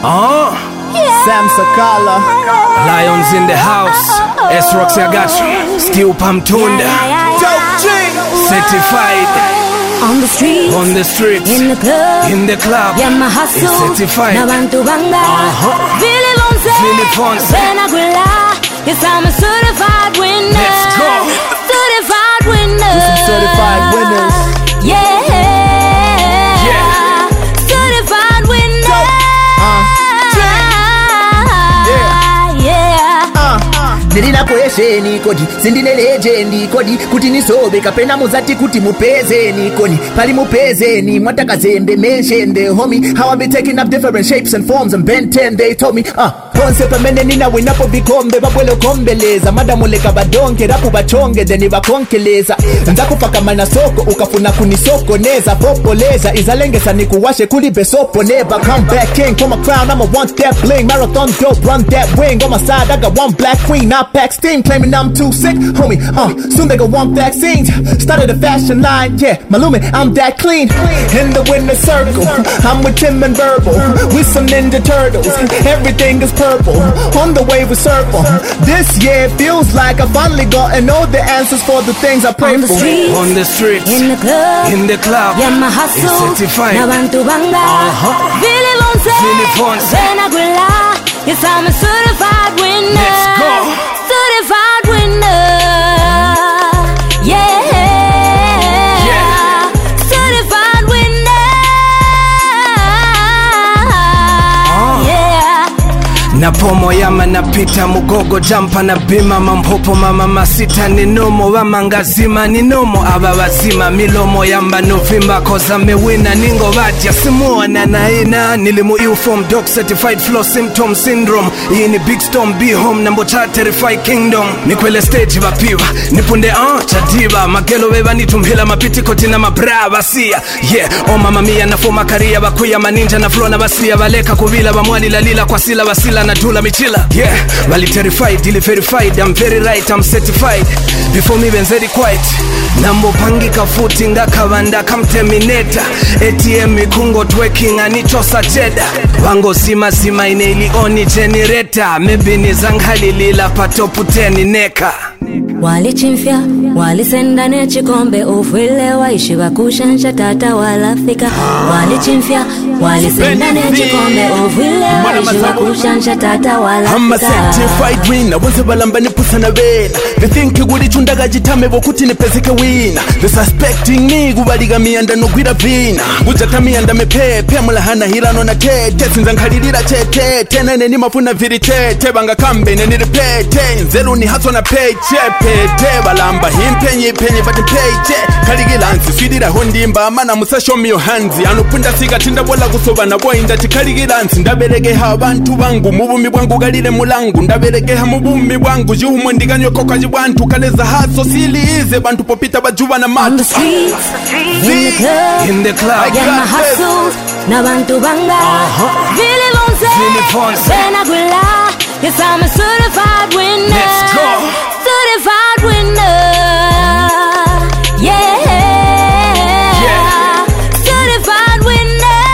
Sam Sakala, Lions in the house. S-Rocks I got you. Steel Pamtunda. Dope G. Certified. On the streets, On the streets. in the club, In the club. yeah, my hustle, It's certified. Nabantu Banga, Billy Fonse, Benaguila. Yes, I'm a certified winner. Let's go. Certified winner. Some certified winners. Yeah. Yeah. Certified winner. Nilina kwesheni kodi, sindine legendi kodi. Kuti nisobe kapena muzati kuti mupezeni koni. Pali mupezeni, mwataka zende, menshende homie. How I be taking up different shapes and forms and Ben 10 they told me Ponse pamene nina winapo vikombe, babwelo kombeleza. Madamuleka badonke, rapu bachonge, deni bakonkeleza. Nzakupaka mana soko, ukafuna kunisoko neza. Popoleza, izalengesa nikuwashe kulibe sopo neba. Come back king, for my crown, I'ma want that bling. Marathon dope, run that wing. On my side, I got one black queen. I pack steam, claiming I'm too sick. Homie, soon they gon' want vaccines. Started a fashion line, yeah. Malume, I'm that clean. In the winner circle, I'm with Tim and Verbal. We some Ninja Turtles, everything is purple. On the way we circle. This year feels like I finally gotten all the answers for the things I pray for. On the streets. In the club. In the club. Yeah, my hustle. It's certified. Nabantu Banga. Billy Fonse. Benaguila. Yes, I'm a certified winner. Let's go. Certified winner. Yeah. Yeah. Certified winner. Yeah. Na pomo yama na pita mugogo jampa na bima mampopo mama masita ni nomo wamangazima ni nomo ababazima milomo yamba novimba koza mewina ningo vatia simuona na ina nilimu form dog certified flow symptom syndrome iyi ni big storm be home nambo cha terrified kingdom nikwele stage vapiva nipunde chadiva magelo weva nitumhila mapiti kotina mabrava siya yeah o mama mia na foma karia bakuya maninja na flow na basia baleka kuvila bamwali lalila kwa sila basila na tula michila yeah wali terrified dili verified I'm very right I'm certified before me benzeri quiet nambo pangi kafuti ngakavanda kamterminator ATM mikungo twerking anichosa cheda wango sima sima ineili oni generator maybe nizanghali lila patopu 10 neka Walichimfya, walisenda nechikombe ufwile waishi wakushansha tata walafika. Walichimfya, walisenda nechikombe ufwile waishi wakushansha tata walafika. I'm a certified winner, wonse balamba nipusa na vena. They think guli chundaga jitame bokuti nipezeke wina. They suspecting me gubaliga mianda nugwira vina. Ujata mianda mepepe mulahana hirano na tete. Sinza nkhalilira chete, tenene ni mafuna viri tete. Banga kambe ne niripete, nzelu ni haswa na peche. Pete balamba himpenye bati peche. Kaligilansi swidira hondimba mana musa show me your hands. Anupunda siga tinda bola kusoba na boy ndati kaligilansi. Ndaberegeha abantu bangu mubumi bwangu galile mulangu. Ndaberegeha mubumi bwangu juhumu ndiganyo kokaji bwantu. Kaleza haso silize bantu popita bajuwa na matu. On the streets, in the club, yeah my hustles, Nabantu Banga, Billy Fonse, Benaguila. Yes, I'm a certified winner. Let's go. Certified winner. Yeah. Yeah. Certified winner.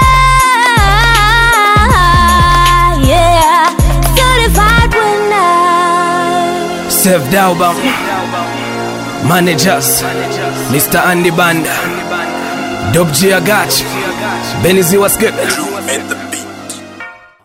Yeah. Certified winner. Saved album managers Mr. Andy Banda Dope G I got you Benny Z was good